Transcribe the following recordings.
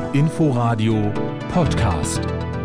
Inforadio Podcast.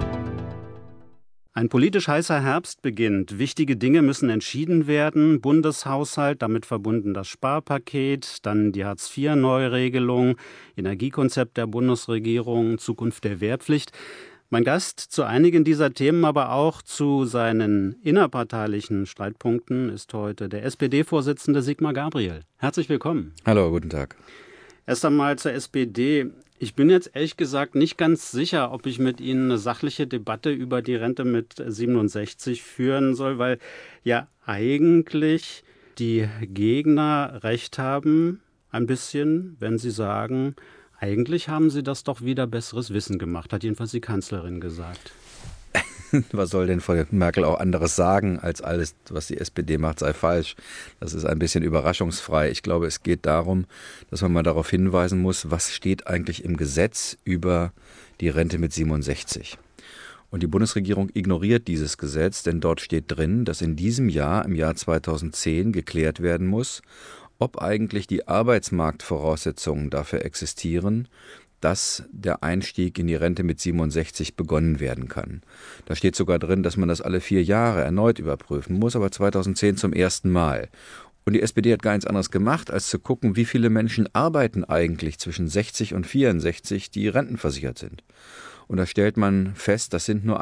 Ein politisch heißer Herbst beginnt. Wichtige Dinge müssen entschieden werden. Bundeshaushalt, damit verbunden das Sparpaket, dann die Hartz-IV-Neuregelung, Energiekonzept der Bundesregierung, Zukunft der Wehrpflicht. Mein Gast zu einigen dieser Themen, aber auch zu seinen innerparteilichen Streitpunkten ist heute der SPD-Vorsitzende Sigmar Gabriel. Herzlich willkommen. Hallo, guten Tag. Erst einmal zur SPD. Ich bin jetzt ehrlich gesagt nicht ganz sicher, ob ich mit Ihnen eine sachliche Debatte über die Rente mit 67 führen soll, weil ja eigentlich die Gegner recht haben, ein bisschen, wenn sie sagen, eigentlich haben sie das doch wieder besseres Wissen gemacht, hat jedenfalls die Kanzlerin gesagt. Was soll denn Frau Merkel auch anderes sagen, als alles, was die SPD macht, sei falsch? Das ist ein bisschen überraschungsfrei. Ich glaube, es geht darum, dass man mal darauf hinweisen muss, was steht eigentlich im Gesetz über die Rente mit 67. Und die Bundesregierung ignoriert dieses Gesetz, denn dort steht drin, dass in diesem Jahr, im Jahr 2010, geklärt werden muss, ob eigentlich die Arbeitsmarktvoraussetzungen dafür existieren, dass der Einstieg in die Rente mit 67 begonnen werden kann. Da steht sogar drin, dass man das alle 4 Jahre erneut überprüfen muss, aber 2010 zum ersten Mal. Und die SPD hat gar nichts anderes gemacht, als zu gucken, wie viele Menschen arbeiten eigentlich zwischen 60 und 64, die rentenversichert sind. Und da stellt man fest, das sind nur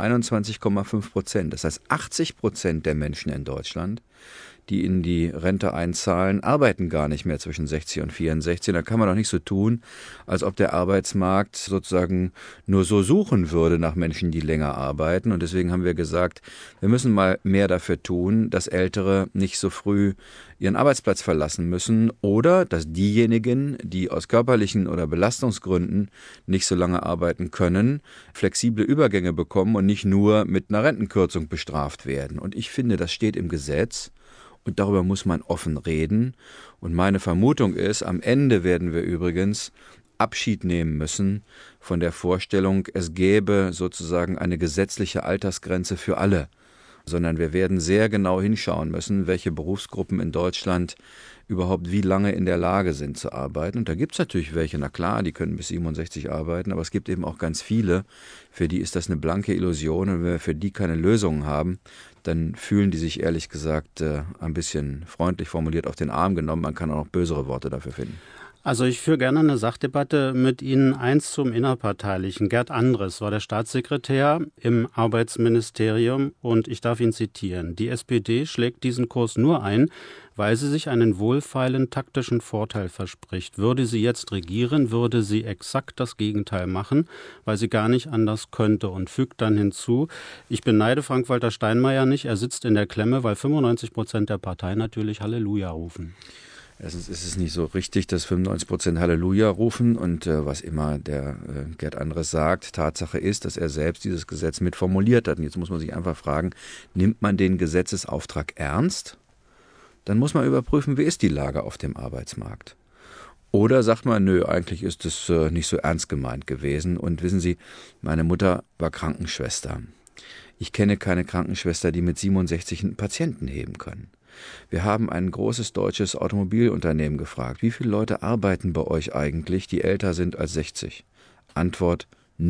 21,5%. Das heißt, 80% der Menschen in Deutschland, die in die Rente einzahlen, arbeiten gar nicht mehr zwischen 60 und 64. Da kann man doch nicht so tun, als ob der Arbeitsmarkt sozusagen nur so suchen würde nach Menschen, die länger arbeiten. Und deswegen haben wir gesagt, wir müssen mal mehr dafür tun, dass Ältere nicht so früh ihren Arbeitsplatz verlassen müssen oder dass diejenigen, die aus körperlichen oder Belastungsgründen nicht so lange arbeiten können, flexible Übergänge bekommen und nicht nur mit einer Rentenkürzung bestraft werden. Und ich finde, das steht im Gesetz. Und darüber muss man offen reden. Und meine Vermutung ist, am Ende werden wir übrigens Abschied nehmen müssen von der Vorstellung, es gäbe sozusagen eine gesetzliche Altersgrenze für alle. Sondern wir werden sehr genau hinschauen müssen, welche Berufsgruppen in Deutschland überhaupt wie lange in der Lage sind zu arbeiten. Und da gibt es natürlich welche, na klar, die können bis 67 arbeiten, aber es gibt eben auch ganz viele, für die ist das eine blanke Illusion. Und wenn wir für die keine Lösungen haben, dann fühlen die sich ehrlich gesagt ein bisschen freundlich formuliert auf den Arm genommen. Man kann auch noch bösere Worte dafür finden. Also ich führe gerne eine Sachdebatte mit Ihnen. Eins zum Innerparteilichen. Gerd Andres war der Staatssekretär im Arbeitsministerium und ich darf ihn zitieren. Die SPD schlägt diesen Kurs nur ein, weil sie sich einen wohlfeilen taktischen Vorteil verspricht. Würde sie jetzt regieren, würde sie exakt das Gegenteil machen, weil sie gar nicht anders könnte und fügt dann hinzu, ich beneide Frank-Walter Steinmeier nicht, er sitzt in der Klemme, weil 95% der Partei natürlich Halleluja rufen. Erstens ist es nicht so richtig, dass 95% Halleluja rufen und was immer der Gerd Andres sagt, Tatsache ist, dass er selbst dieses Gesetz mitformuliert hat. Und jetzt muss man sich einfach fragen, nimmt man den Gesetzesauftrag ernst? Dann muss man überprüfen, wie ist die Lage auf dem Arbeitsmarkt. Oder sagt man, nö, eigentlich ist es nicht so ernst gemeint gewesen. Und wissen Sie, meine Mutter war Krankenschwester. Ich kenne keine Krankenschwester, die mit 67 einen Patienten heben kann. Wir haben ein großes deutsches Automobilunternehmen gefragt, wie viele Leute arbeiten bei euch eigentlich, die älter sind als 60? Antwort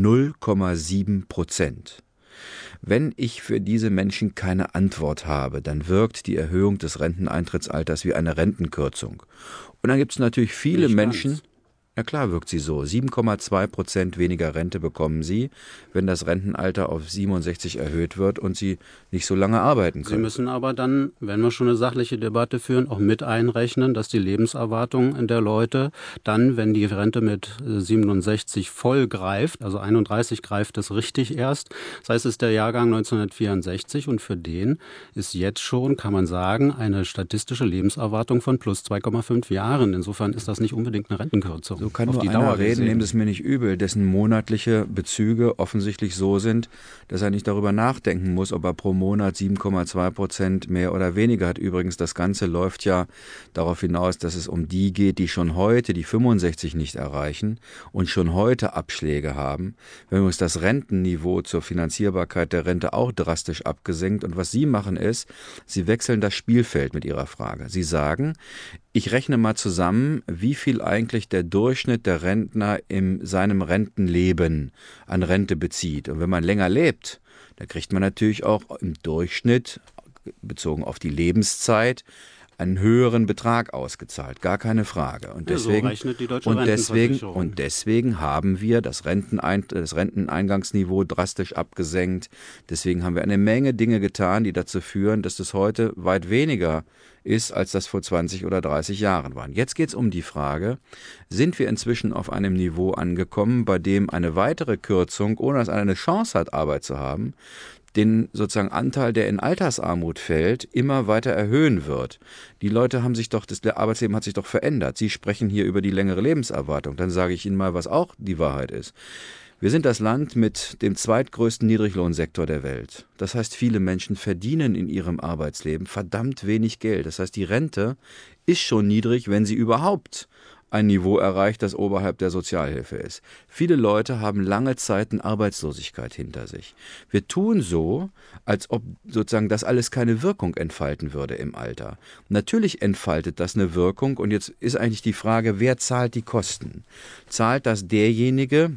0,7%. Wenn ich für diese Menschen keine Antwort habe, dann wirkt die Erhöhung des Renteneintrittsalters wie eine Rentenkürzung. Und dann gibt es natürlich viele Menschen, na klar wirkt sie so, 7,2% weniger Rente bekommen sie, wenn das Rentenalter auf 67 erhöht wird und sie nicht so lange arbeiten können. Sie müssen aber dann, wenn wir schon eine sachliche Debatte führen, auch mit einrechnen, dass die Lebenserwartung der Leute dann, wenn die Rente mit 67 voll greift, also 31 greift es richtig erst, das heißt, es ist der Jahrgang 1964 und für den ist jetzt schon, kann man sagen, eine statistische Lebenserwartung von plus 2,5 Jahren. Insofern ist das nicht unbedingt eine Rentenkürzung. So kann nur einer reden, nehmt es mir nicht übel, dessen monatliche Bezüge offensichtlich so sind, dass er nicht darüber nachdenken muss, ob er pro Monat 7,2% mehr oder weniger hat. Übrigens, das Ganze läuft ja darauf hinaus, dass es um die geht, die schon heute die 65 nicht erreichen und schon heute Abschläge haben. Wir haben uns das Rentenniveau zur Finanzierbarkeit der Rente auch drastisch abgesenkt. Und was Sie machen ist, Sie wechseln das Spielfeld mit Ihrer Frage. Sie sagen, Ich rechne mal zusammen, wie viel eigentlich der Durchschnitt der Rentner in seinem Rentenleben an Rente bezieht. Und wenn man länger lebt, dann kriegt man natürlich auch im Durchschnitt, bezogen auf die Lebenszeit, einen höheren Betrag ausgezahlt, gar keine Frage. Und deswegen, so rechnet die deutsche Rentenversicherung. Und deswegen haben wir das Renteneingangsniveau drastisch abgesenkt. Deswegen haben wir eine Menge Dinge getan, die dazu führen, dass das heute weit weniger ist, als das vor 20 oder 30 Jahren war. Jetzt geht es um die Frage, sind wir inzwischen auf einem Niveau angekommen, bei dem eine weitere Kürzung, ohne dass einer eine Chance hat, Arbeit zu haben, den sozusagen Anteil, der in Altersarmut fällt, immer weiter erhöhen wird. Die Leute haben sich doch, das Arbeitsleben hat sich doch verändert. Sie sprechen hier über die längere Lebenserwartung. Dann sage ich Ihnen mal, was auch die Wahrheit ist. Wir sind das Land mit dem zweitgrößten Niedriglohnsektor der Welt. Das heißt, viele Menschen verdienen in ihrem Arbeitsleben verdammt wenig Geld. Das heißt, die Rente ist schon niedrig, wenn sie überhaupt ein Niveau erreicht, das oberhalb der Sozialhilfe ist. Viele Leute haben lange Zeiten Arbeitslosigkeit hinter sich. Wir tun so, als ob sozusagen das alles keine Wirkung entfalten würde im Alter. Natürlich entfaltet das eine Wirkung und jetzt ist eigentlich die Frage, wer zahlt die Kosten? Zahlt das derjenige,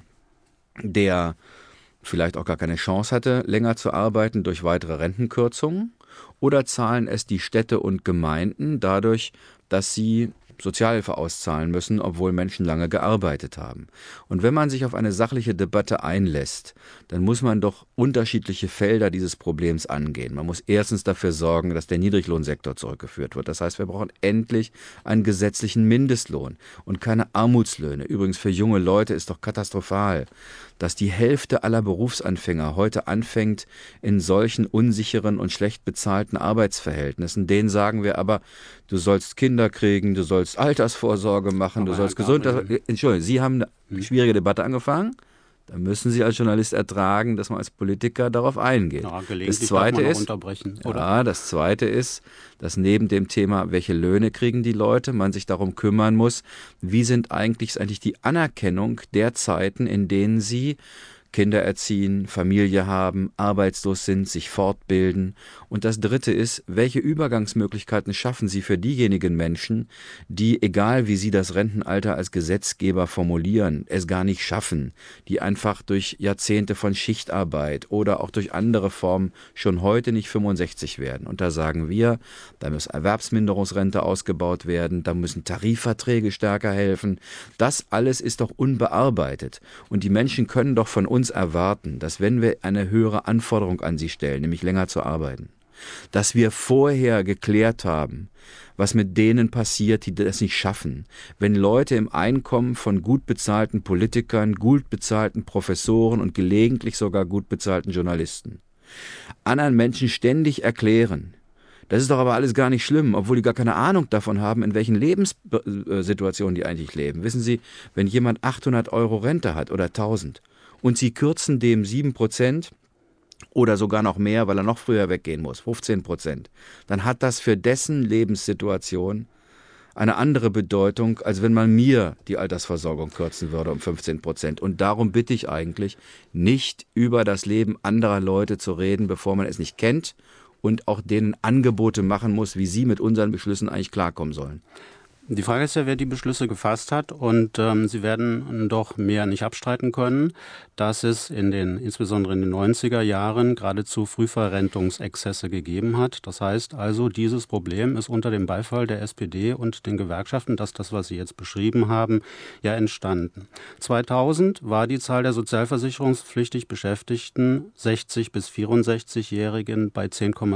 der vielleicht auch gar keine Chance hatte, länger zu arbeiten durch weitere Rentenkürzungen? Oder zahlen es die Städte und Gemeinden dadurch, dass sie Sozialhilfe auszahlen müssen, obwohl Menschen lange gearbeitet haben? Und wenn man sich auf eine sachliche Debatte einlässt, dann muss man doch unterschiedliche Felder dieses Problems angehen. Man muss erstens dafür sorgen, dass der Niedriglohnsektor zurückgeführt wird. Das heißt, wir brauchen endlich einen gesetzlichen Mindestlohn und keine Armutslöhne. Übrigens für junge Leute ist doch katastrophal, dass die Hälfte aller Berufsanfänger heute anfängt in solchen unsicheren und schlecht bezahlten Arbeitsverhältnissen. Denen sagen wir aber, du sollst Kinder kriegen, du sollst Altersvorsorge machen, Aber du sollst Herr gesund... Gabriel. Entschuldigung, Sie haben eine schwierige Debatte angefangen. Da müssen Sie als Journalist ertragen, dass man als Politiker darauf eingeht. Ja, gelegentlich darf man auch unterbrechen, oder? Ja, das Zweite ist, dass neben dem Thema, welche Löhne kriegen die Leute, man sich darum kümmern muss, wie ist eigentlich die Anerkennung der Zeiten, in denen sie Kinder erziehen, Familie haben, arbeitslos sind, sich fortbilden. Und das Dritte ist, welche Übergangsmöglichkeiten schaffen Sie für diejenigen Menschen, die, egal wie sie das Rentenalter als Gesetzgeber formulieren, es gar nicht schaffen, die einfach durch Jahrzehnte von Schichtarbeit oder auch durch andere Formen schon heute nicht 65 werden. Und da sagen wir, da muss Erwerbsminderungsrente ausgebaut werden, da müssen Tarifverträge stärker helfen. Das alles ist doch unbearbeitet. Und die Menschen können doch von uns erwarten, dass wenn wir eine höhere Anforderung an sie stellen, nämlich länger zu arbeiten, dass wir vorher geklärt haben, was mit denen passiert, die das nicht schaffen. Wenn Leute im Einkommen von gut bezahlten Politikern, gut bezahlten Professoren und gelegentlich sogar gut bezahlten Journalisten anderen Menschen ständig erklären, das ist doch aber alles gar nicht schlimm, obwohl die gar keine Ahnung davon haben, in welchen Lebenssituationen die eigentlich leben. Wissen Sie, wenn jemand 800 € Rente hat oder 1000 und Sie kürzen dem 7% oder sogar noch mehr, weil er noch früher weggehen muss, 15%, dann hat das für dessen Lebenssituation eine andere Bedeutung, als wenn man mir die Altersversorgung kürzen würde um 15%. Und darum bitte ich eigentlich, nicht über das Leben anderer Leute zu reden, bevor man es nicht kennt und auch denen Angebote machen muss, wie sie mit unseren Beschlüssen eigentlich klarkommen sollen. Die Frage ist ja, wer die Beschlüsse gefasst hat, und Sie werden doch mehr nicht abstreiten können, dass es insbesondere in den 90er Jahren geradezu Frühverrentungsexzesse gegeben hat. Das heißt also, dieses Problem ist unter dem Beifall der SPD und den Gewerkschaften, das, was Sie jetzt beschrieben haben, ja entstanden. 2000 war die Zahl der sozialversicherungspflichtig Beschäftigten 60- bis 64-Jährigen bei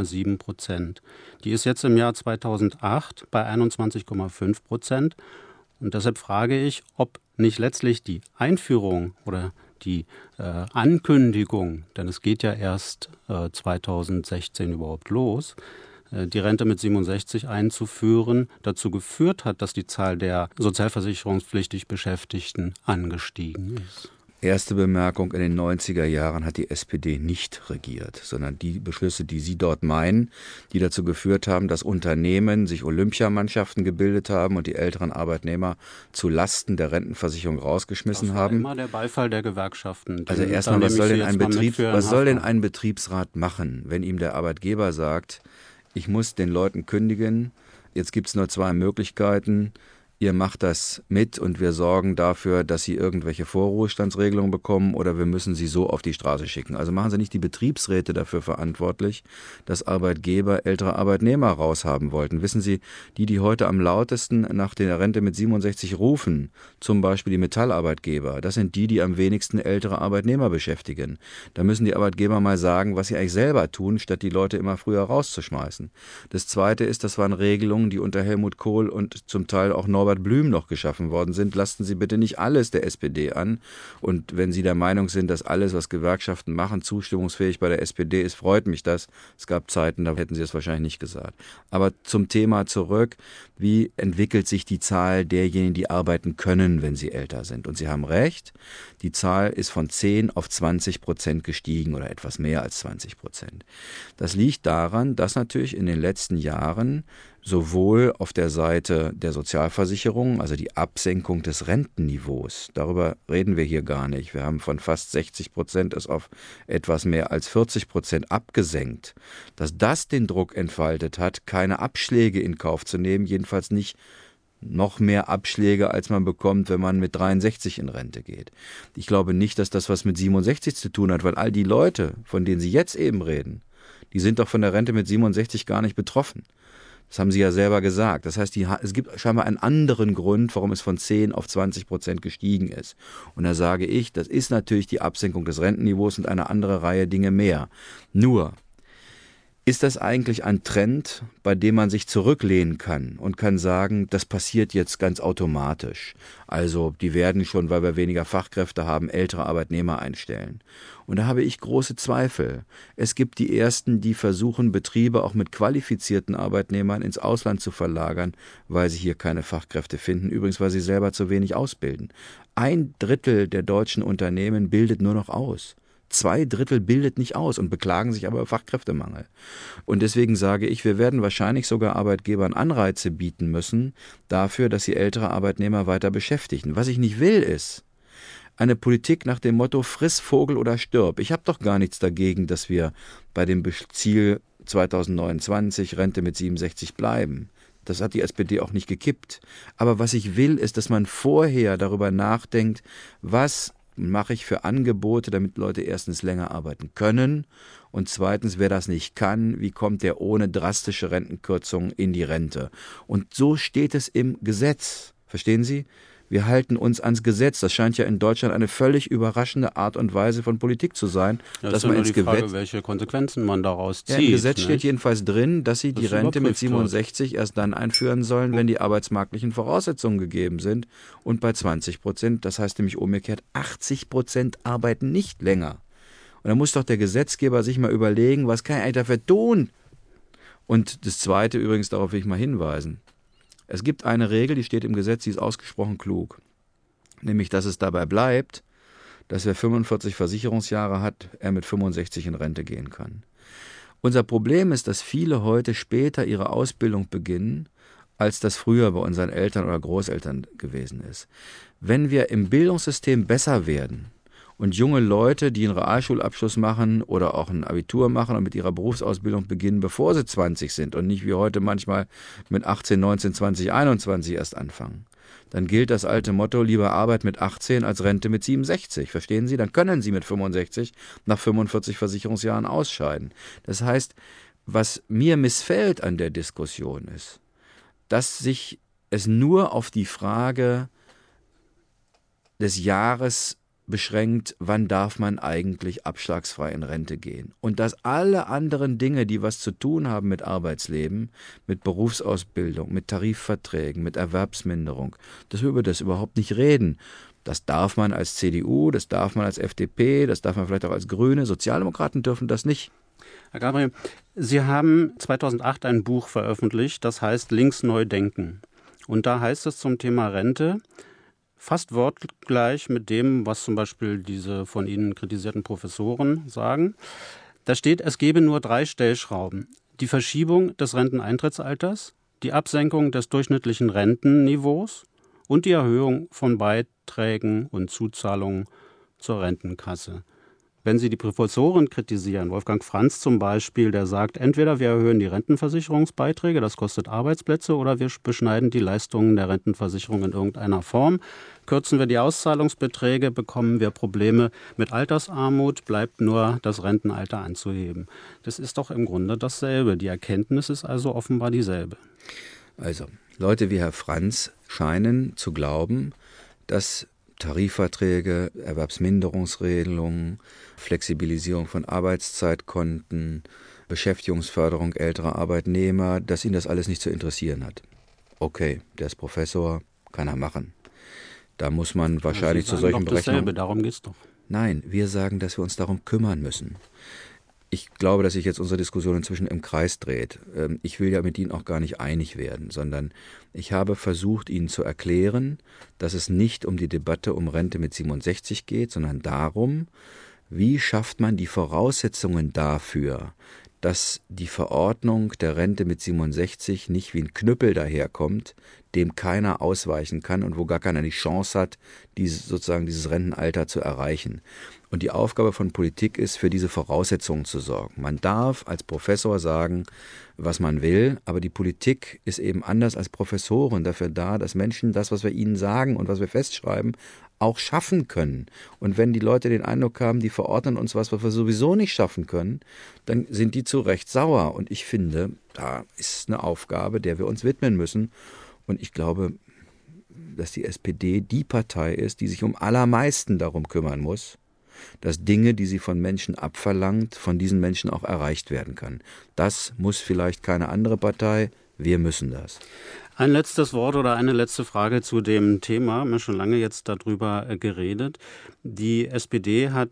10,7%. Die ist jetzt im Jahr 2008 bei 21,5%. Und deshalb frage ich, ob nicht letztlich die Einführung oder die Ankündigung, denn es geht ja erst 2016 überhaupt los, die Rente mit 67 einzuführen, dazu geführt hat, dass die Zahl der sozialversicherungspflichtig Beschäftigten angestiegen ist. Erste Bemerkung, in den 90er Jahren hat die SPD nicht regiert, sondern die Beschlüsse, die Sie dort meinen, die dazu geführt haben, dass Unternehmen sich Olympiamannschaften gebildet haben und die älteren Arbeitnehmer zu Lasten der Rentenversicherung rausgeschmissen haben. Das war immer der Beifall der Gewerkschaften. Also erstmal, was soll denn ein Betriebsrat machen, wenn ihm der Arbeitgeber sagt, ich muss den Leuten kündigen, Jetzt gibt es nur zwei Möglichkeiten. Ihr macht das mit und wir sorgen dafür, dass Sie irgendwelche Vorruhestandsregelungen bekommen oder wir müssen Sie so auf die Straße schicken. Also machen Sie nicht die Betriebsräte dafür verantwortlich, dass Arbeitgeber ältere Arbeitnehmer raushaben wollten. Wissen Sie, die heute am lautesten nach der Rente mit 67 rufen, zum Beispiel die Metallarbeitgeber, das sind die am wenigsten ältere Arbeitnehmer beschäftigen. Da müssen die Arbeitgeber mal sagen, was sie eigentlich selber tun, statt die Leute immer früher rauszuschmeißen. Das Zweite ist, das waren Regelungen, die unter Helmut Kohl und zum Teil auch Norbert Blüm noch geschaffen worden sind. Lasten Sie bitte nicht alles der SPD an. Und wenn Sie der Meinung sind, dass alles, was Gewerkschaften machen, zustimmungsfähig bei der SPD ist, freut mich das. Es gab Zeiten, da hätten Sie es wahrscheinlich nicht gesagt. Aber zum Thema zurück, wie entwickelt sich die Zahl derjenigen, die arbeiten können, wenn sie älter sind? Und Sie haben recht, die Zahl ist von 10 auf 20% gestiegen oder etwas mehr als 20%. Das liegt daran, dass natürlich in den letzten Jahren sowohl auf der Seite der Sozialversicherung, also die Absenkung des Rentenniveaus, darüber reden wir hier gar nicht. Wir haben von fast 60% es auf etwas mehr als 40% abgesenkt. Dass das den Druck entfaltet hat, keine Abschläge in Kauf zu nehmen, jedenfalls nicht noch mehr Abschläge, als man bekommt, wenn man mit 63 in Rente geht. Ich glaube nicht, dass das was mit 67 zu tun hat, weil all die Leute, von denen Sie jetzt eben reden, die sind doch von der Rente mit 67 gar nicht betroffen. Das haben Sie ja selber gesagt. Das heißt, es gibt scheinbar einen anderen Grund, warum es von 10 auf 20% gestiegen ist. Und da sage ich, das ist natürlich die Absenkung des Rentenniveaus und eine andere Reihe Dinge mehr. Nur, ist das eigentlich ein Trend, bei dem man sich zurücklehnen kann und kann sagen, das passiert jetzt ganz automatisch? Also die werden schon, weil wir weniger Fachkräfte haben, ältere Arbeitnehmer einstellen. Und da habe ich große Zweifel. Es gibt die Ersten, die versuchen, Betriebe auch mit qualifizierten Arbeitnehmern ins Ausland zu verlagern, weil sie hier keine Fachkräfte finden. Übrigens, weil sie selber zu wenig ausbilden. 1/3 der deutschen Unternehmen bildet nur noch aus. 2/3 bildet nicht aus und beklagen sich aber über Fachkräftemangel. Und deswegen sage ich, wir werden wahrscheinlich sogar Arbeitgebern Anreize bieten müssen dafür, dass sie ältere Arbeitnehmer weiter beschäftigen. Was ich nicht will, ist eine Politik nach dem Motto friss Vogel oder stirb. Ich habe doch gar nichts dagegen, dass wir bei dem Ziel 2029 Rente mit 67 bleiben. Das hat die SPD auch nicht gekippt. Aber was ich will, ist, dass man vorher darüber nachdenkt, was mache ich für Angebote, damit Leute erstens länger arbeiten können und zweitens, wer das nicht kann, wie kommt der ohne drastische Rentenkürzungen in die Rente? Und so steht es im Gesetz. Verstehen Sie? Wir halten uns ans Gesetz. Das scheint ja in Deutschland eine völlig überraschende Art und Weise von Politik zu sein. Ja, das ist ja nur die Frage, welche Konsequenzen man daraus zieht. Ja, im Gesetz steht jedenfalls drin, dass Sie die Rente mit 67 erst dann einführen sollen, wenn die arbeitsmarktlichen Voraussetzungen gegeben sind. Und bei 20%, das heißt nämlich umgekehrt, 80% arbeiten nicht länger. Und da muss doch der Gesetzgeber sich mal überlegen, was kann ich eigentlich dafür tun? Und das Zweite übrigens, darauf will ich mal hinweisen. Es gibt eine Regel, die steht im Gesetz, die ist ausgesprochen klug. Nämlich, dass es dabei bleibt, dass wer 45 Versicherungsjahre hat, er mit 65 in Rente gehen kann. Unser Problem ist, dass viele heute später ihre Ausbildung beginnen, als das früher bei unseren Eltern oder Großeltern gewesen ist. Wenn wir im Bildungssystem besser werden und junge Leute, die einen Realschulabschluss machen oder auch ein Abitur machen und mit ihrer Berufsausbildung beginnen, bevor sie 20 sind und nicht wie heute manchmal mit 18, 19, 20, 21 erst anfangen, dann gilt das alte Motto, lieber Arbeit mit 18 als Rente mit 67. Verstehen Sie? Dann können Sie mit 65 nach 45 Versicherungsjahren ausscheiden. Das heißt, was mir missfällt an der Diskussion ist, dass sich es nur auf die Frage des Jahres beschränkt, wann darf man eigentlich abschlagsfrei in Rente gehen. Und dass alle anderen Dinge, die was zu tun haben mit Arbeitsleben, mit Berufsausbildung, mit Tarifverträgen, mit Erwerbsminderung, dass wir über das überhaupt nicht reden. Das darf man als CDU, das darf man als FDP, das darf man vielleicht auch als Grüne. Sozialdemokraten dürfen das nicht. Herr Gabriel, Sie haben 2008 ein Buch veröffentlicht, das heißt Links neu denken. Und da heißt es zum Thema Rente, fast wortgleich mit dem, was zum Beispiel diese von Ihnen kritisierten Professoren sagen. Da steht, es gebe nur 3 Stellschrauben. Die Verschiebung des Renteneintrittsalters, die Absenkung des durchschnittlichen Rentenniveaus und die Erhöhung von Beiträgen und Zuzahlungen zur Rentenkasse. Wenn Sie die Professoren kritisieren, Wolfgang Franz zum Beispiel, der sagt, entweder wir erhöhen die Rentenversicherungsbeiträge, das kostet Arbeitsplätze, oder wir beschneiden die Leistungen der Rentenversicherung in irgendeiner Form. Kürzen wir die Auszahlungsbeträge, bekommen wir Probleme mit Altersarmut, bleibt nur das Rentenalter anzuheben. Das ist doch im Grunde dasselbe. Die Erkenntnis ist also offenbar dieselbe. Also, Leute wie Herr Franz scheinen zu glauben, dass Tarifverträge, Erwerbsminderungsregelungen, Flexibilisierung von Arbeitszeitkonten, Beschäftigungsförderung älterer Arbeitnehmer, dass ihn das alles nicht zu interessieren hat. Okay, der ist Professor, kann er machen. Da muss man wahrscheinlich zu solchen Berechnungen... Darum geht's doch. Nein, wir sagen, dass wir uns darum kümmern müssen. Ich glaube, dass sich jetzt unsere Diskussion inzwischen im Kreis dreht. Ich will ja mit Ihnen auch gar nicht einig werden, sondern ich habe versucht, Ihnen zu erklären, dass es nicht um die Debatte um Rente mit 67 geht, sondern darum, wie schafft man die Voraussetzungen dafür, dass die Verordnung der Rente mit 67 nicht wie ein Knüppel daherkommt, dem keiner ausweichen kann und wo gar keiner die Chance hat, dieses Rentenalter zu erreichen. Und die Aufgabe von Politik ist, für diese Voraussetzungen zu sorgen. Man darf als Professor sagen, was man will, aber die Politik ist eben anders als Professoren dafür da, dass Menschen das, was wir ihnen sagen und was wir festschreiben, auch schaffen können. Und wenn die Leute den Eindruck haben, die verordnen uns was wir sowieso nicht schaffen können, dann sind die zu Recht sauer. Und ich finde, da ist eine Aufgabe, der wir uns widmen müssen. Und ich glaube, dass die SPD die Partei ist, die sich am allermeisten darum kümmern muss, dass Dinge, die sie von Menschen abverlangt, von diesen Menschen auch erreicht werden kann. Das muss vielleicht keine andere Partei, wir müssen das. Ein letztes Wort oder eine letzte Frage zu dem Thema. Wir haben schon lange jetzt darüber geredet. Die SPD hat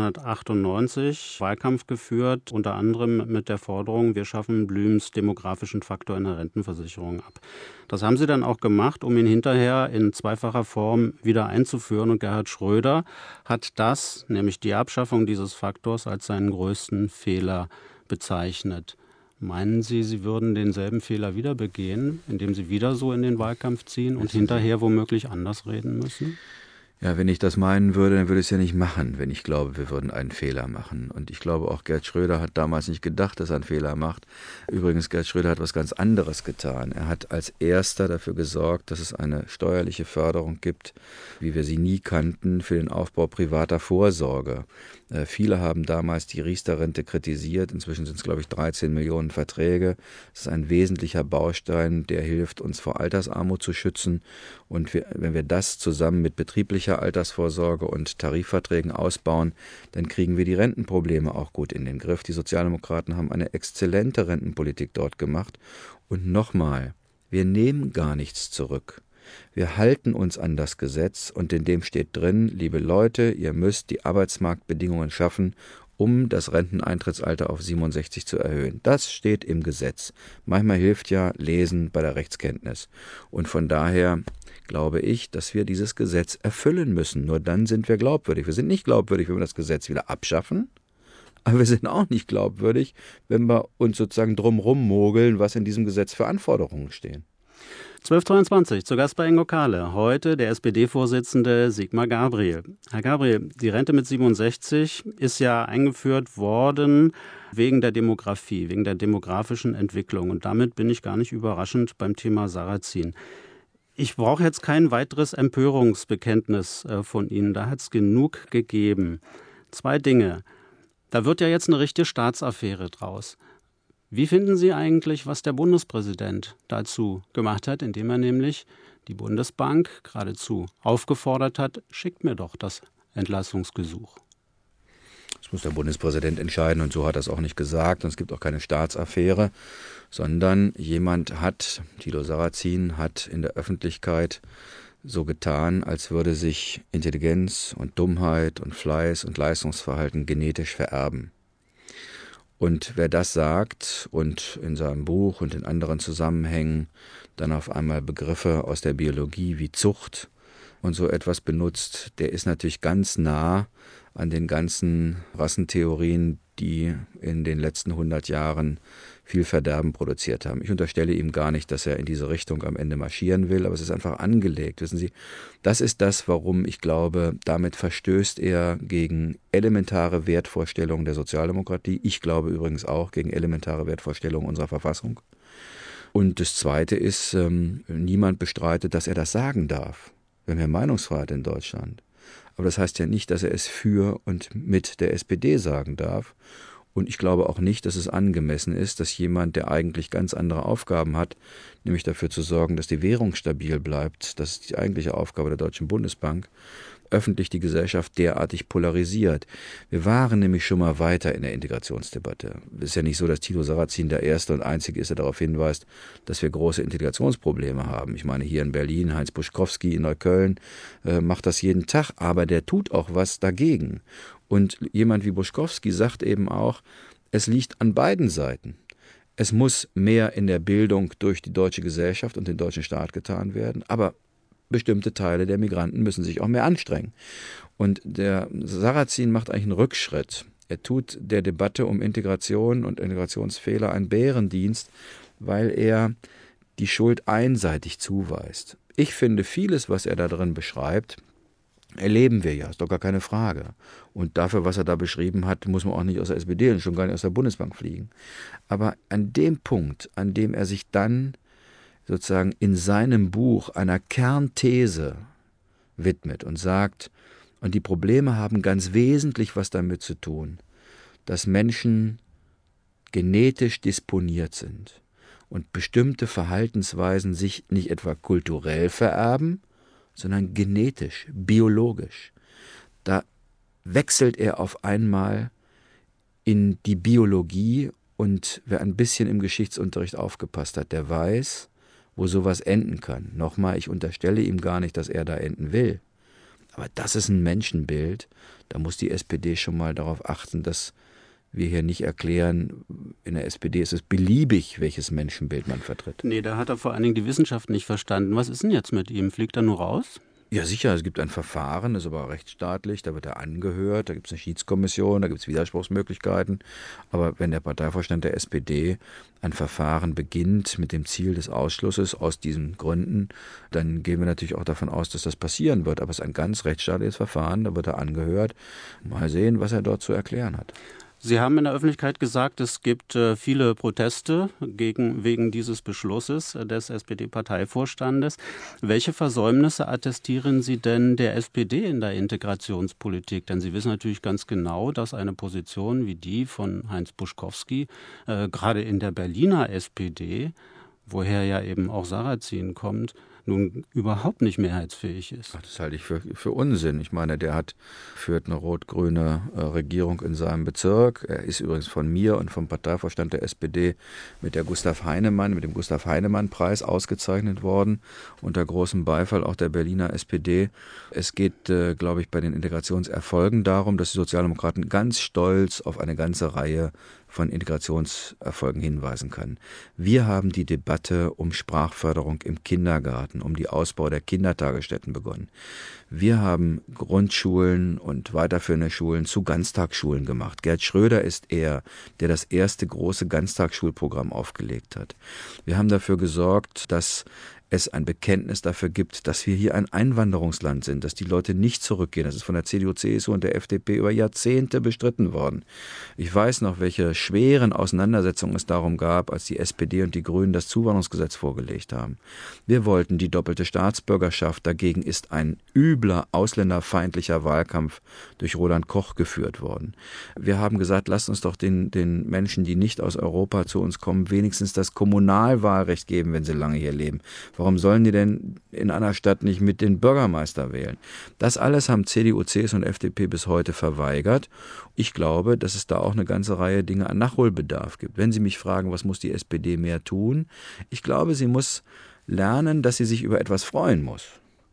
1998 Wahlkampf geführt, unter anderem mit der Forderung, wir schaffen Blüms demografischen Faktor in der Rentenversicherung ab. Das haben sie dann auch gemacht, um ihn hinterher in zweifacher Form wieder einzuführen. Und Gerhard Schröder hat das, nämlich die Abschaffung dieses Faktors, als seinen größten Fehler bezeichnet. Meinen Sie, Sie würden denselben Fehler wieder begehen, indem Sie wieder so in den Wahlkampf ziehen und hinterher womöglich anders reden müssen? Ja, wenn ich das meinen würde, dann würde ich es ja nicht machen, wenn ich glaube, wir würden einen Fehler machen. Und ich glaube, auch Gerd Schröder hat damals nicht gedacht, dass er einen Fehler macht. Übrigens, Gerd Schröder hat was ganz anderes getan. Er hat als erster dafür gesorgt, dass es eine steuerliche Förderung gibt, wie wir sie nie kannten, für den Aufbau privater Vorsorge. Viele haben damals die Riester-Rente kritisiert. Inzwischen sind es, glaube ich, 13 Millionen Verträge. Das ist ein wesentlicher Baustein, der hilft, uns vor Altersarmut zu schützen. Und wenn wir das zusammen mit betrieblicher Altersvorsorge und Tarifverträgen ausbauen, dann kriegen wir die Rentenprobleme auch gut in den Griff. Die Sozialdemokraten haben eine exzellente Rentenpolitik dort gemacht. Und nochmal, wir nehmen gar nichts zurück. Wir halten uns an das Gesetz und in dem steht drin, liebe Leute, ihr müsst die Arbeitsmarktbedingungen schaffen, um das Renteneintrittsalter auf 67 zu erhöhen. Das steht im Gesetz. Manchmal hilft ja Lesen bei der Rechtskenntnis. Und von daher glaube ich, dass wir dieses Gesetz erfüllen müssen. Nur dann sind wir glaubwürdig. Wir sind nicht glaubwürdig, wenn wir das Gesetz wieder abschaffen. Aber wir sind auch nicht glaubwürdig, wenn wir uns sozusagen drumrum mogeln, was in diesem Gesetz für Anforderungen stehen. 12:22, zu Gast bei Ingo Kahle. Heute der SPD-Vorsitzende Sigmar Gabriel. Herr Gabriel, die Rente mit 67 ist ja eingeführt worden wegen der Demografie, wegen der demografischen Entwicklung. Und damit bin ich gar nicht überraschend beim Thema Sarrazin. Ich brauche jetzt kein weiteres Empörungsbekenntnis von Ihnen. Da hat es genug gegeben. 2 Dinge. Da wird ja jetzt eine richtige Staatsaffäre draus. Wie finden Sie eigentlich, was der Bundespräsident dazu gemacht hat, indem er nämlich die Bundesbank geradezu aufgefordert hat, schickt mir doch das Entlassungsgesuch? Das muss der Bundespräsident entscheiden und so hat er es auch nicht gesagt. Und es gibt auch keine Staatsaffäre, sondern jemand hat, Thilo Sarrazin, hat in der Öffentlichkeit so getan, als würde sich Intelligenz und Dummheit und Fleiß und Leistungsverhalten genetisch vererben. Und wer das sagt und in seinem Buch und in anderen Zusammenhängen dann auf einmal Begriffe aus der Biologie wie Zucht und so etwas benutzt, der ist natürlich ganz nah an den ganzen Rassentheorien, die in den letzten 100 Jahren viel Verderben produziert haben. Ich unterstelle ihm gar nicht, dass er in diese Richtung am Ende marschieren will, aber es ist einfach angelegt. Wissen Sie, das ist das, warum ich glaube, damit verstößt er gegen elementare Wertvorstellungen der Sozialdemokratie. Ich glaube übrigens auch gegen elementare Wertvorstellungen unserer Verfassung. Und das Zweite ist, niemand bestreitet, dass er das sagen darf. Wir haben ja Meinungsfreiheit in Deutschland. Aber das heißt ja nicht, dass er es für und mit der SPD sagen darf. Und ich glaube auch nicht, dass es angemessen ist, dass jemand, der eigentlich ganz andere Aufgaben hat, nämlich dafür zu sorgen, dass die Währung stabil bleibt, das ist die eigentliche Aufgabe der Deutschen Bundesbank, öffentlich die Gesellschaft derartig polarisiert. Wir waren nämlich schon mal weiter in der Integrationsdebatte. Es ist ja nicht so, dass Thilo Sarrazin der Erste und Einzige ist, der darauf hinweist, dass wir große Integrationsprobleme haben. Ich meine, hier in Berlin, Heinz Buschkowski in Neukölln macht das jeden Tag, aber der tut auch was dagegen. Und jemand wie Buschkowski sagt eben auch, es liegt an beiden Seiten. Es muss mehr in der Bildung durch die deutsche Gesellschaft und den deutschen Staat getan werden, aber bestimmte Teile der Migranten müssen sich auch mehr anstrengen. Und der Sarrazin macht eigentlich einen Rückschritt. Er tut der Debatte um Integration und Integrationsfehler einen Bärendienst, weil er die Schuld einseitig zuweist. Ich finde, vieles, was er da drin beschreibt, erleben wir ja, ist doch gar keine Frage. Und dafür, was er da beschrieben hat, muss man auch nicht aus der SPD und schon gar nicht aus der Bundesbank fliegen. Aber an dem Punkt, an dem er sich dann sozusagen in seinem Buch einer Kernthese widmet und sagt, und die Probleme haben ganz wesentlich was damit zu tun, dass Menschen genetisch disponiert sind und bestimmte Verhaltensweisen sich nicht etwa kulturell vererben, sondern genetisch, biologisch. Da wechselt er auf einmal in die Biologie und wer ein bisschen im Geschichtsunterricht aufgepasst hat, der weiß, wo sowas enden kann. Nochmal, ich unterstelle ihm gar nicht, dass er da enden will. Aber das ist ein Menschenbild. Da muss die SPD schon mal darauf achten, dass wir hier nicht erklären, in der SPD ist es beliebig, welches Menschenbild man vertritt. Nee, da hat er vor allen Dingen die Wissenschaft nicht verstanden. Was ist denn jetzt mit ihm? Fliegt er nur raus? Ja, sicher, es gibt ein Verfahren, das ist aber rechtsstaatlich, da wird er angehört, da gibt es eine Schiedskommission, da gibt es Widerspruchsmöglichkeiten. Aber wenn der Parteivorstand der SPD ein Verfahren beginnt mit dem Ziel des Ausschlusses aus diesen Gründen, dann gehen wir natürlich auch davon aus, dass das passieren wird. Aber es ist ein ganz rechtsstaatliches Verfahren, da wird er angehört. Mal sehen, was er dort zu erklären hat. Sie haben in der Öffentlichkeit gesagt, es gibt viele Proteste wegen dieses Beschlusses des SPD-Parteivorstandes. Welche Versäumnisse attestieren Sie denn der SPD in der Integrationspolitik? Denn Sie wissen natürlich ganz genau, dass eine Position wie die von Heinz Buschkowski gerade in der Berliner SPD, woher ja eben auch Sarrazin kommt, nun überhaupt nicht mehrheitsfähig ist. Ach, das halte ich für Unsinn. Ich meine, der führt eine rot-grüne Regierung in seinem Bezirk. Er ist übrigens von mir und vom Parteivorstand der SPD mit dem Gustav Heinemann-Preis ausgezeichnet worden, unter großem Beifall auch der Berliner SPD. Es geht, glaube ich, bei den Integrationserfolgen darum, dass die Sozialdemokraten ganz stolz auf eine ganze Reihe von Integrationserfolgen hinweisen können. Wir haben die Debatte um Sprachförderung im Kindergarten, um die Ausbau der Kindertagesstätten begonnen. Wir haben Grundschulen und weiterführende Schulen zu Ganztagsschulen gemacht. Gerd Schröder ist der das erste große Ganztagsschulprogramm aufgelegt hat. Wir haben dafür gesorgt, dass es ein Bekenntnis dafür gibt, dass wir hier ein Einwanderungsland sind, dass die Leute nicht zurückgehen. Das ist von der CDU, CSU und der FDP über Jahrzehnte bestritten worden. Ich weiß noch, welche schweren Auseinandersetzungen es darum gab, als die SPD und die Grünen das Zuwanderungsgesetz vorgelegt haben. Wir wollten die doppelte Staatsbürgerschaft. Dagegen ist ein übler, ausländerfeindlicher Wahlkampf durch Roland Koch geführt worden. Wir haben gesagt, lasst uns doch den Menschen, die nicht aus Europa zu uns kommen, wenigstens das Kommunalwahlrecht geben, wenn sie lange hier leben. Warum sollen die denn in einer Stadt nicht mit den Bürgermeister wählen? Das alles haben CDU, CSU und FDP bis heute verweigert. Ich glaube, dass es da auch eine ganze Reihe Dinge an Nachholbedarf gibt. Wenn Sie mich fragen, was muss die SPD mehr tun? Ich glaube, sie muss lernen, dass sie sich über etwas freuen muss.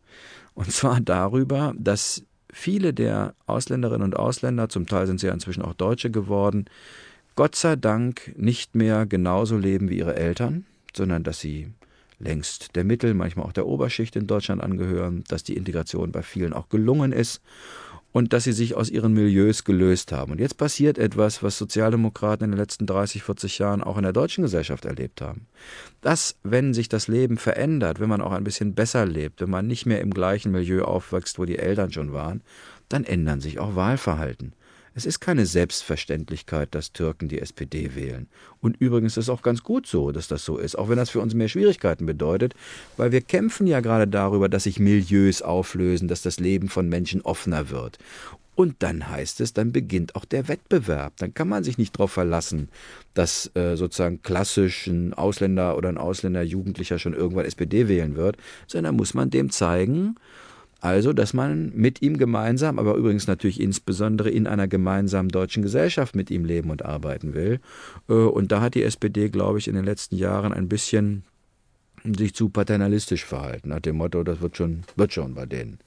Und zwar darüber, dass viele der Ausländerinnen und Ausländer, zum Teil sind sie ja inzwischen auch Deutsche geworden, Gott sei Dank nicht mehr genauso leben wie ihre Eltern, sondern dass sie längst der Mittel-, manchmal auch der Oberschicht in Deutschland angehören, dass die Integration bei vielen auch gelungen ist und dass sie sich aus ihren Milieus gelöst haben. Und jetzt passiert etwas, was Sozialdemokraten in den letzten 30, 40 Jahren auch in der deutschen Gesellschaft erlebt haben. Dass, wenn sich das Leben verändert, wenn man auch ein bisschen besser lebt, wenn man nicht mehr im gleichen Milieu aufwächst, wo die Eltern schon waren, dann ändern sich auch Wahlverhalten. Es ist keine Selbstverständlichkeit, dass Türken die SPD wählen. Und übrigens ist es auch ganz gut so, dass das so ist, auch wenn das für uns mehr Schwierigkeiten bedeutet, weil wir kämpfen ja gerade darüber, dass sich Milieus auflösen, dass das Leben von Menschen offener wird. Und dann heißt es, dann beginnt auch der Wettbewerb. Dann kann man sich nicht darauf verlassen, dass sozusagen klassisch ein Ausländer oder ein Ausländer-Jugendlicher schon irgendwann SPD wählen wird, sondern muss man dem zeigen, also, dass man mit ihm gemeinsam, aber übrigens natürlich insbesondere in einer gemeinsamen deutschen Gesellschaft mit ihm leben und arbeiten will. Und da hat die SPD, glaube ich, in den letzten Jahren ein bisschen sich zu paternalistisch verhalten, nach dem Motto, das wird schon bei denen.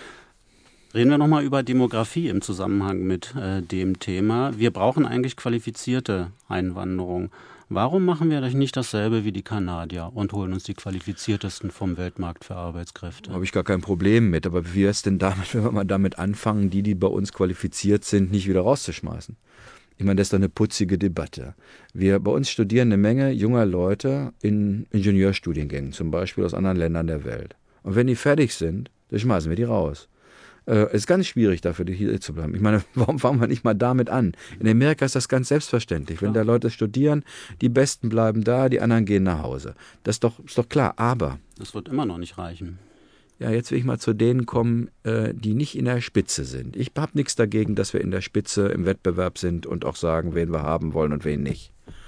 Reden wir nochmal über Demografie im Zusammenhang mit dem Thema. Wir brauchen eigentlich qualifizierte Einwanderung. Warum machen wir nicht dasselbe wie die Kanadier und holen uns die Qualifiziertesten vom Weltmarkt für Arbeitskräfte? Habe ich gar kein Problem mit. Aber wie wäre es denn damit, wenn wir mal damit anfangen, die bei uns qualifiziert sind, nicht wieder rauszuschmeißen? Ich meine, das ist doch eine putzige Debatte. Bei uns studieren eine Menge junger Leute in Ingenieurstudiengängen, zum Beispiel aus anderen Ländern der Welt. Und wenn die fertig sind, dann schmeißen wir die raus. Es ist ganz schwierig, dafür hier zu bleiben. Ich meine, warum fangen wir nicht mal damit an? In Amerika ist das ganz selbstverständlich. Wenn da Leute studieren, die Besten bleiben da, die anderen gehen nach Hause. Das ist doch klar. Aber das wird immer noch nicht reichen. Ja, jetzt will ich mal zu denen kommen, die nicht in der Spitze sind. Ich habe nichts dagegen, dass wir in der Spitze im Wettbewerb sind und auch sagen, wen wir haben wollen und wen nicht.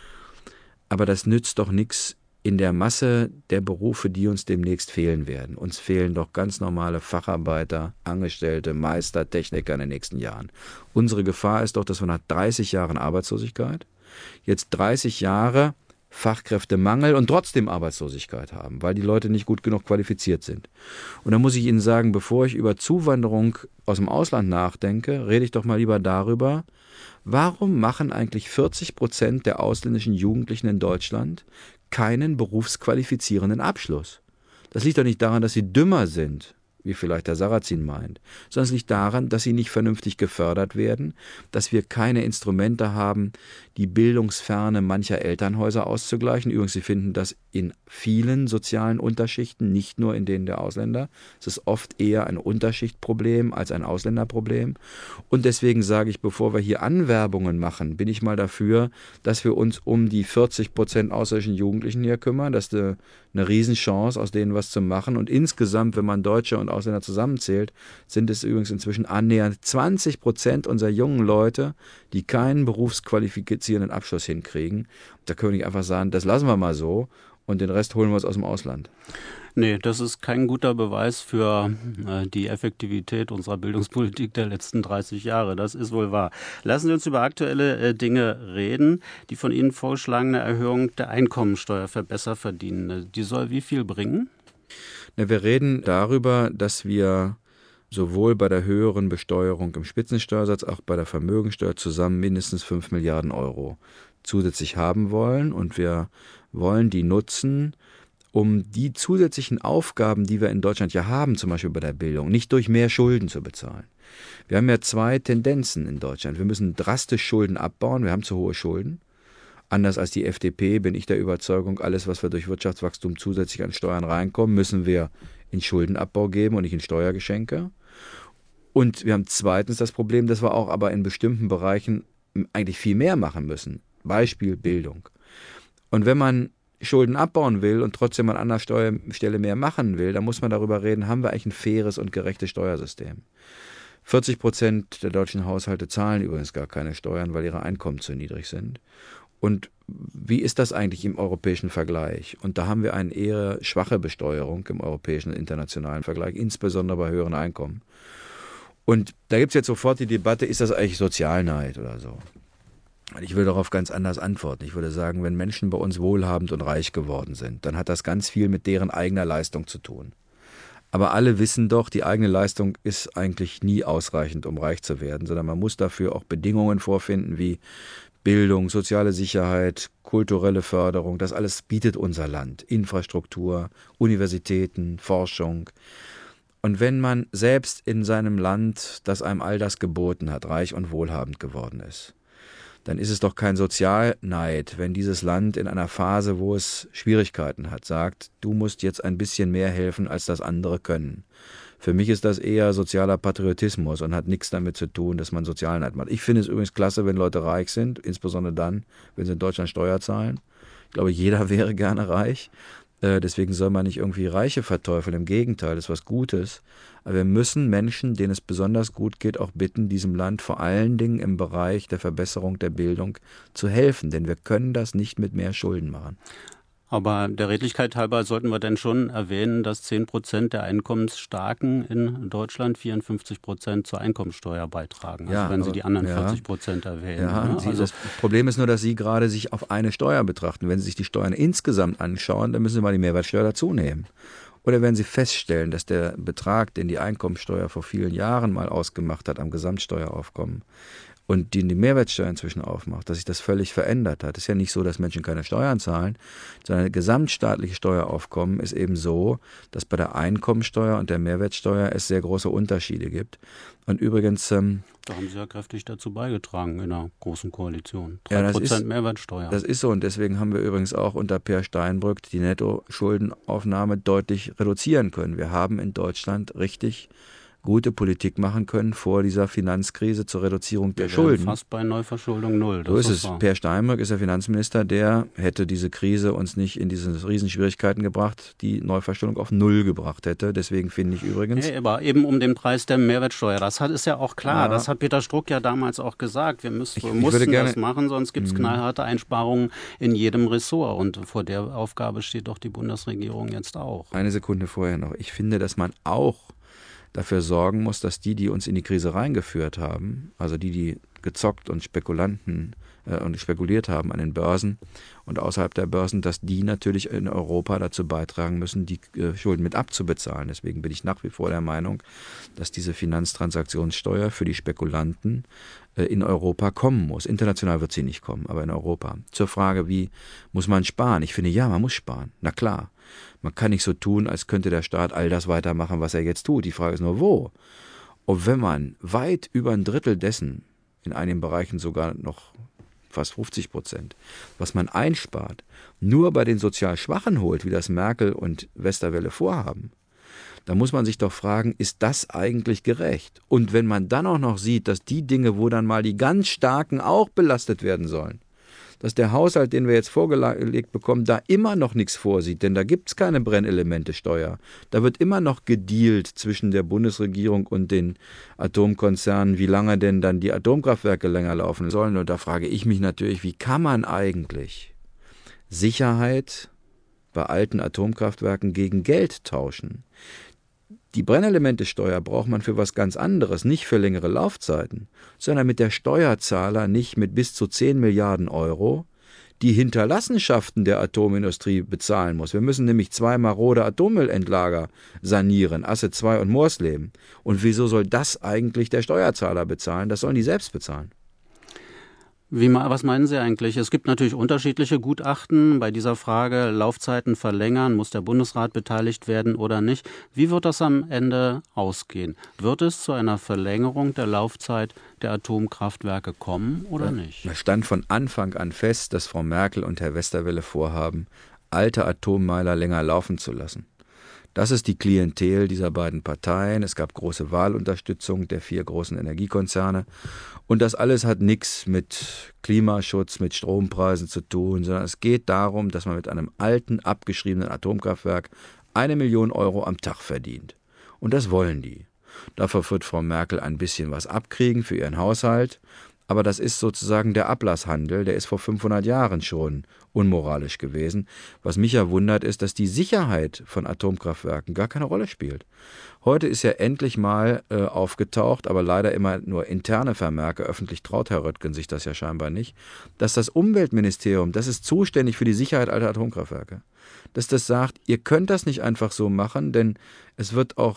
Aber das nützt doch nichts in der Masse der Berufe, die uns demnächst fehlen werden. Uns fehlen doch ganz normale Facharbeiter, Angestellte, Meister, Techniker in den nächsten Jahren. Unsere Gefahr ist doch, dass wir nach 30 Jahren Arbeitslosigkeit jetzt 30 Jahre Fachkräftemangel und trotzdem Arbeitslosigkeit haben, weil die Leute nicht gut genug qualifiziert sind. Und da muss ich Ihnen sagen, bevor ich über Zuwanderung aus dem Ausland nachdenke, rede ich doch mal lieber darüber, warum machen eigentlich 40% der ausländischen Jugendlichen in Deutschland keinen berufsqualifizierenden Abschluss? Das liegt doch nicht daran, dass sie dümmer sind, wie vielleicht der Sarrazin meint, sondern es liegt daran, dass sie nicht vernünftig gefördert werden, dass wir keine Instrumente haben, die Bildungsferne mancher Elternhäuser auszugleichen. Übrigens, Sie finden das in vielen sozialen Unterschichten, nicht nur in denen der Ausländer. Es ist oft eher ein Unterschichtproblem als ein Ausländerproblem. Und deswegen sage ich, bevor wir hier Anwerbungen machen, bin ich mal dafür, dass wir uns um die 40% ausländischen Jugendlichen hier kümmern. Das ist eine Riesenchance, aus denen was zu machen. Und insgesamt, wenn man Deutsche und Ausländer zusammenzählt, sind es übrigens inzwischen annähernd 20% unserer jungen Leute, die keinen berufsqualifizierenden Abschluss hinkriegen. Da können wir nicht einfach sagen, das lassen wir mal so und den Rest holen wir uns aus dem Ausland. Nee, das ist kein guter Beweis für die Effektivität unserer Bildungspolitik der letzten 30 Jahre. Das ist wohl wahr. Lassen Sie uns über aktuelle Dinge reden. Die von Ihnen vorgeschlagene Erhöhung der Einkommensteuer für Besserverdienende, die soll wie viel bringen? Na, wir reden darüber, dass wir sowohl bei der höheren Besteuerung im Spitzensteuersatz, auch bei der Vermögensteuer zusammen mindestens 5 Milliarden Euro zusätzlich haben wollen. Und wir wollen die nutzen, um die zusätzlichen Aufgaben, die wir in Deutschland ja haben, zum Beispiel bei der Bildung, nicht durch mehr Schulden zu bezahlen. Wir haben ja zwei Tendenzen in Deutschland. Wir müssen drastisch Schulden abbauen. Wir haben zu hohe Schulden. Anders als die FDP bin ich der Überzeugung, alles, was wir durch Wirtschaftswachstum zusätzlich an Steuern reinkommen, müssen wir in Schuldenabbau geben und nicht in Steuergeschenke. Und wir haben zweitens das Problem, dass wir auch aber in bestimmten Bereichen eigentlich viel mehr machen müssen. Beispiel Bildung. Und wenn man Schulden abbauen will und trotzdem an anderer Steuerstelle mehr machen will, dann muss man darüber reden, haben wir eigentlich ein faires und gerechtes Steuersystem. 40% der deutschen Haushalte zahlen übrigens gar keine Steuern, weil ihre Einkommen zu niedrig sind. Und wie ist das eigentlich im europäischen Vergleich? Und da haben wir eine eher schwache Besteuerung im europäischen und internationalen Vergleich, insbesondere bei höheren Einkommen. Und da gibt es jetzt sofort die Debatte, ist das eigentlich Sozialneid oder so? Und ich will darauf ganz anders antworten. Ich würde sagen, wenn Menschen bei uns wohlhabend und reich geworden sind, dann hat das ganz viel mit deren eigener Leistung zu tun. Aber alle wissen doch, die eigene Leistung ist eigentlich nie ausreichend, um reich zu werden, sondern man muss dafür auch Bedingungen vorfinden wie Bildung, soziale Sicherheit, kulturelle Förderung. Das alles bietet unser Land. Infrastruktur, Universitäten, Forschung. Und wenn man selbst in seinem Land, das einem all das geboten hat, reich und wohlhabend geworden ist, dann ist es doch kein Sozialneid, wenn dieses Land in einer Phase, wo es Schwierigkeiten hat, sagt, du musst jetzt ein bisschen mehr helfen, als das andere können. Für mich ist das eher sozialer Patriotismus und hat nichts damit zu tun, dass man Sozialneid macht. Ich finde es übrigens klasse, wenn Leute reich sind, insbesondere dann, wenn sie in Deutschland Steuer zahlen. Ich glaube, jeder wäre gerne reich. Deswegen soll man nicht irgendwie Reiche verteufeln. Im Gegenteil, das ist was Gutes. Aber wir müssen Menschen, denen es besonders gut geht, auch bitten, diesem Land vor allen Dingen im Bereich der Verbesserung der Bildung zu helfen. Denn wir können das nicht mit mehr Schulden machen. Aber der Redlichkeit halber sollten wir denn schon erwähnen, dass 10% der Einkommensstarken in Deutschland 54% zur Einkommensteuer beitragen. Also wenn Sie die anderen 40% erwähnen. Ja, ne? Also das Problem ist nur, dass Sie gerade sich auf eine Steuer betrachten. Wenn Sie sich die Steuern insgesamt anschauen, dann müssen Sie mal die Mehrwertsteuer dazu nehmen. Oder wenn Sie feststellen, dass der Betrag, den die Einkommensteuer vor vielen Jahren mal ausgemacht hat am Gesamtsteueraufkommen, und die Mehrwertsteuer inzwischen aufmacht, dass sich das völlig verändert hat. Es ist ja nicht so, dass Menschen keine Steuern zahlen, sondern gesamtstaatliche Steueraufkommen ist eben so, dass bei der Einkommensteuer und der Mehrwertsteuer es sehr große Unterschiede gibt. Und übrigens... da haben Sie ja kräftig dazu beigetragen in der Großen Koalition. 3% Mehrwertsteuer. Das ist so und deswegen haben wir übrigens auch unter Peer Steinbrück die Nettoschuldenaufnahme deutlich reduzieren können. Wir haben in Deutschland richtig gute Politik machen können vor dieser Finanzkrise zur Reduzierung der Schulden. Fast bei Neuverschuldung null. So ist es. Peer Steinbrück ist der Finanzminister, der hätte diese Krise uns nicht in diese Riesenschwierigkeiten gebracht, die Neuverschuldung auf Null gebracht hätte. Deswegen finde ich übrigens... Ja, aber eben um den Preis der Mehrwertsteuer. Das ist ja auch klar. Ja. Das hat Peter Struck ja damals auch gesagt. Wir mussten das machen, sonst gibt es knallharte Einsparungen in jedem Ressort. Und vor der Aufgabe steht doch die Bundesregierung jetzt auch. Eine Sekunde vorher noch. Ich finde, dass man auch dafür sorgen muss, dass die uns in die Krise reingeführt haben, also die gezockt und spekuliert haben an den Börsen und außerhalb der Börsen, dass die natürlich in Europa dazu beitragen müssen, die Schulden mit abzubezahlen. Deswegen bin ich nach wie vor der Meinung, dass diese Finanztransaktionssteuer für die Spekulanten in Europa kommen muss. International wird sie nicht kommen, aber in Europa. Zur Frage, wie muss man sparen? Ich finde, ja, man muss sparen. Na klar. Man kann nicht so tun, als könnte der Staat all das weitermachen, was er jetzt tut. Die Frage ist nur, wo? Und wenn man weit über ein Drittel dessen, in einigen Bereichen sogar noch fast 50%, was man einspart, nur bei den sozial Schwachen holt, wie das Merkel und Westerwelle vorhaben, da muss man sich doch fragen, ist das eigentlich gerecht? Und wenn man dann auch noch sieht, dass die Dinge, wo dann mal die ganz Starken auch belastet werden sollen, dass der Haushalt, den wir jetzt vorgelegt bekommen, da immer noch nichts vorsieht, denn da gibt es keine Brennelemente-Steuer. Da wird immer noch gedealt zwischen der Bundesregierung und den Atomkonzernen, wie lange denn dann die Atomkraftwerke länger laufen sollen. Und da frage ich mich natürlich, wie kann man eigentlich Sicherheit bei alten Atomkraftwerken gegen Geld tauschen? Die Brennelemente-Steuer braucht man für was ganz anderes, nicht für längere Laufzeiten, sondern mit der Steuerzahler nicht mit bis zu 10 Milliarden Euro die Hinterlassenschaften der Atomindustrie bezahlen muss. Wir müssen nämlich 2 marode Atommüllendlager sanieren, Asse 2 und Moorsleben. Und wieso soll das eigentlich der Steuerzahler bezahlen? Das sollen die selbst bezahlen. Was meinen Sie eigentlich? Es gibt natürlich unterschiedliche Gutachten bei dieser Frage, Laufzeiten verlängern, muss der Bundesrat beteiligt werden oder nicht. Wie wird das am Ende ausgehen? Wird es zu einer Verlängerung der Laufzeit der Atomkraftwerke kommen oder nicht? Es stand von Anfang an fest, dass Frau Merkel und Herr Westerwelle vorhaben, alte Atommeiler länger laufen zu lassen. Das ist die Klientel dieser beiden Parteien. Es gab große Wahlunterstützung der 4 großen Energiekonzerne. Und das alles hat nichts mit Klimaschutz, mit Strompreisen zu tun, sondern es geht darum, dass man mit einem alten, abgeschriebenen Atomkraftwerk 1 Million Euro am Tag verdient. Und das wollen die. Dafür wird Frau Merkel ein bisschen was abkriegen für ihren Haushalt. Aber das ist sozusagen der Ablasshandel, der ist vor 500 Jahren schon unmoralisch gewesen. Was mich ja wundert, ist, dass die Sicherheit von Atomkraftwerken gar keine Rolle spielt. Heute ist ja endlich mal aufgetaucht, aber leider immer nur interne Vermerke, öffentlich traut Herr Röttgen sich das ja scheinbar nicht, dass das Umweltministerium, das ist zuständig für die Sicherheit alter Atomkraftwerke, dass das sagt, ihr könnt das nicht einfach so machen, denn es wird auch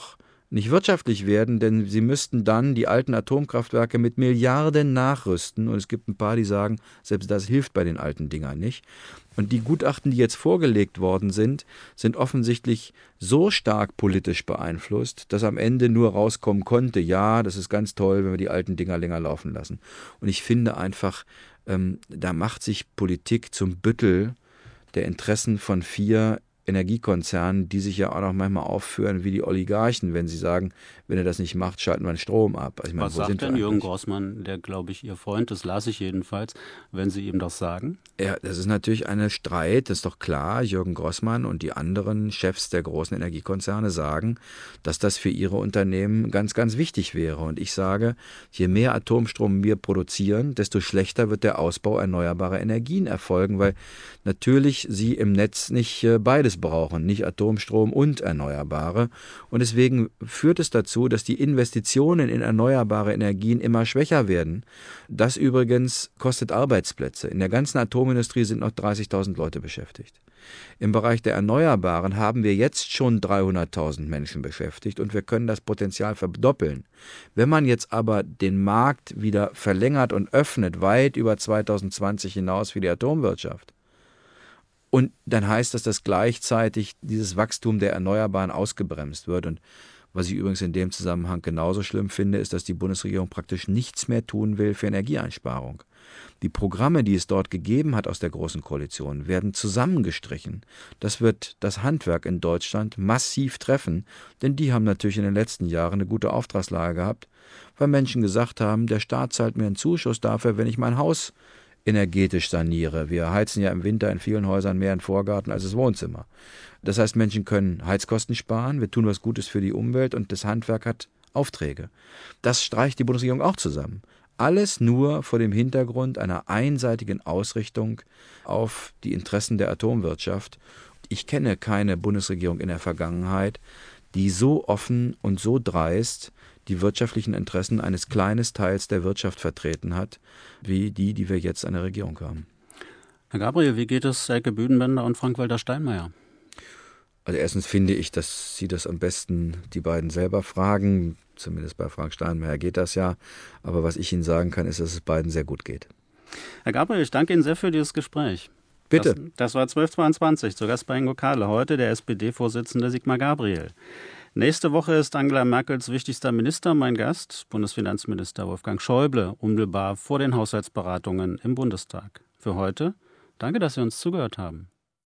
nicht wirtschaftlich werden, denn sie müssten dann die alten Atomkraftwerke mit Milliarden nachrüsten. Und es gibt ein paar, die sagen, selbst das hilft bei den alten Dingern nicht. Und die Gutachten, die jetzt vorgelegt worden sind, sind offensichtlich so stark politisch beeinflusst, dass am Ende nur rauskommen konnte, ja, das ist ganz toll, wenn wir die alten Dinger länger laufen lassen. Und ich finde einfach, da macht sich Politik zum Büttel der Interessen von 4 Energiekonzernen, die sich ja auch noch manchmal aufführen wie die Oligarchen, wenn sie sagen, wenn er das nicht macht, schalten wir den Strom ab. Also ich meine, Was sagt denn Jürgen Grossmann, der, glaube ich, Ihr Freund, das las ich jedenfalls, wenn Sie ihm das sagen? Ja, das ist natürlich ein Streit, das ist doch klar. Jürgen Grossmann und die anderen Chefs der großen Energiekonzerne sagen, dass das für ihre Unternehmen ganz, ganz wichtig wäre. Und ich sage, je mehr Atomstrom wir produzieren, desto schlechter wird der Ausbau erneuerbarer Energien erfolgen, weil natürlich sie im Netz nicht beides brauchen, nicht Atomstrom und Erneuerbare. Und deswegen führt es dazu, dass die Investitionen in erneuerbare Energien immer schwächer werden. Das übrigens kostet Arbeitsplätze. In der ganzen Atomindustrie sind noch 30.000 Leute beschäftigt. Im Bereich der Erneuerbaren haben wir jetzt schon 300.000 Menschen beschäftigt und wir können das Potenzial verdoppeln. Wenn man jetzt aber den Markt wieder verlängert und öffnet, weit über 2020 hinaus für die Atomwirtschaft, und dann heißt das, dass gleichzeitig dieses Wachstum der Erneuerbaren ausgebremst wird. Und was ich übrigens in dem Zusammenhang genauso schlimm finde, ist, dass die Bundesregierung praktisch nichts mehr tun will für Energieeinsparung. Die Programme, die es dort gegeben hat aus der Großen Koalition, werden zusammengestrichen. Das wird das Handwerk in Deutschland massiv treffen, denn die haben natürlich in den letzten Jahren eine gute Auftragslage gehabt, weil Menschen gesagt haben, der Staat zahlt mir einen Zuschuss dafür, wenn ich mein Haus energetisch saniere. Wir heizen ja im Winter in vielen Häusern mehr in Vorgarten als das Wohnzimmer. Das heißt, Menschen können Heizkosten sparen, wir tun was Gutes für die Umwelt und das Handwerk hat Aufträge. Das streicht die Bundesregierung auch zusammen. Alles nur vor dem Hintergrund einer einseitigen Ausrichtung auf die Interessen der Atomwirtschaft. Ich kenne keine Bundesregierung in der Vergangenheit, die so offen und so dreist die wirtschaftlichen Interessen eines kleinen Teils der Wirtschaft vertreten hat, wie die wir jetzt an der Regierung haben. Herr Gabriel, wie geht es Elke Büdenbender und Frank-Walter Steinmeier? Also erstens finde ich, dass Sie das am besten die beiden selber fragen. Zumindest bei Frank Steinmeier geht das ja. Aber was ich Ihnen sagen kann, ist, dass es beiden sehr gut geht. Herr Gabriel, ich danke Ihnen sehr für dieses Gespräch. Bitte. Das war 12:22. Zu Gast bei Ingo Kahle. Heute der SPD-Vorsitzende Sigmar Gabriel. Nächste Woche ist Angela Merkels wichtigster Minister mein Gast, Bundesfinanzminister Wolfgang Schäuble, unmittelbar vor den Haushaltsberatungen im Bundestag. Für heute, danke, dass Sie uns zugehört haben.